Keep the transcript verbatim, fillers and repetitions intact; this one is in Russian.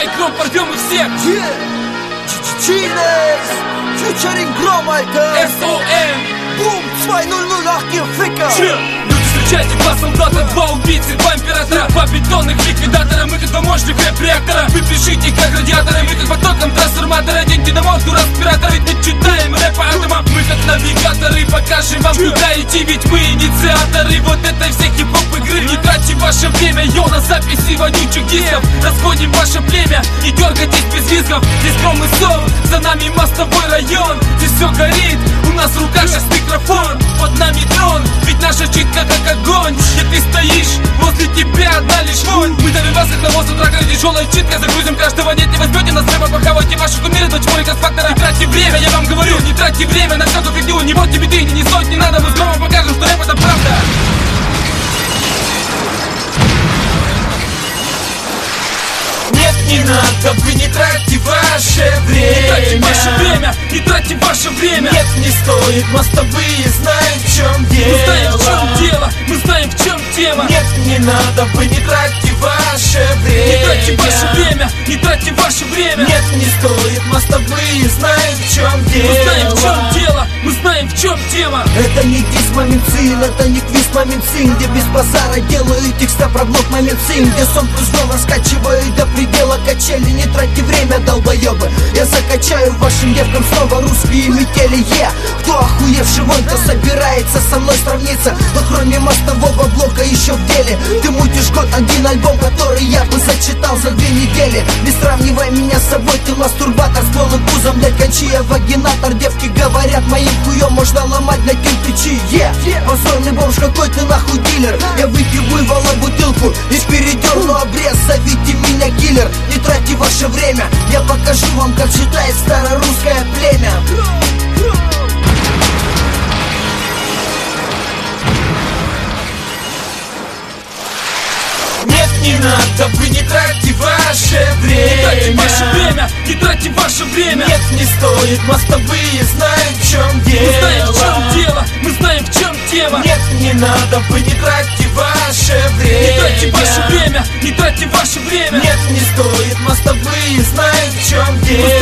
Давай гром, порвем их всех. Чилес, фьючеринг Гром, Alter. эс о эм. Бум, два ноль ноль, ах, ihr Ficker. Люди, встречайте, два солдата, два убийцы, два императора, два бетонных ликвидатора. Мы как два мощных рэп-реактора. Вы пишите как радиаторы, мы как потоком трансформатора. Деньги на мозг, у респиратора, ведь мы читаем рэп атома. Мы как навигаторы, покажем вам куда идти, ведь мы инициаторы вот этой всей хип-хоп игры. Не тратьте ваше время, йо, на записи вонючих дисков. Расходим ваше племя, не дергайтесь без визгов. Здесь Гром и Сов, за нами мостовой район. Здесь все горит, у нас в руках сейчас микрофон. Под нами дрон, ведь наша читка как огонь. Где ты стоишь, возле тебя одна лишь вонь. Мы давим вас как навоз, утра как тяжелая читка. Загрузим каждого, нет, не возьмете нас прямо. Похавайте ваши кумиры, дочь мой фактора. Не тратьте время, я вам говорю, не тратьте время на всякую фигню. Не вот тебе деньги, не стоит, не надо. Мы с Громом покажем, что рэп это правда. Нет, не надо, вы не тратьте ваше время. Не тратьте ваше время, не тратьте ваше время. Нет, не стоит, мостовые знаем, в чем дело. Мы знаем, в чем дело, мы знаем, в чем тема. Нет, не надо, вы не тратьте ваше время. Не тратьте ваше время, не тратьте ваше время. Нет, не стоит, мостовые знаем, в чем дело. Мы знаем, в чем дело, мы знаем, в чем тема. Это не дис момент цин, это не квиз момент цин, где без базара делаю текста про блок момент цин, где сон плюс гном раскачиваю до предела качели. Не тратьте время, долбоебы, я закачаю вашим девкам снова русские метели. Е, кто охуевший вон, кто собирается со мной сравниться, но кроме мостового блока еще в деле. Ты мутишь год, один альбом, который я бы зачитал за две недели. Не сравнивай меня с собой, ты мастурбатор с полным пузом, блядь, кончи я вагинатор. Девки говорят, моим хуем можно ломать на кирпичи. Е, позорный бомж, какой ты нахуй дилер. Я выпью буйвола бутылку и передерну обрез, зовите меня киллер. Не тратьте ваше время, я покажу вам, как читает старорусское племя. Нет, не надо, вы не тратьте ваше время. Не тратьте ваше время, не тратьте ваше время. Нет, не стоит, мостовые знаем, в чем дело. Мы знаем, в чем дело, мы знаем, в чем тема. Нет, не надо, вы не тратьте ваше время. Не тратьте ваше время, не тратьте ваше время. Нет, не стоит, мостовые знаем, в чем дело. Мы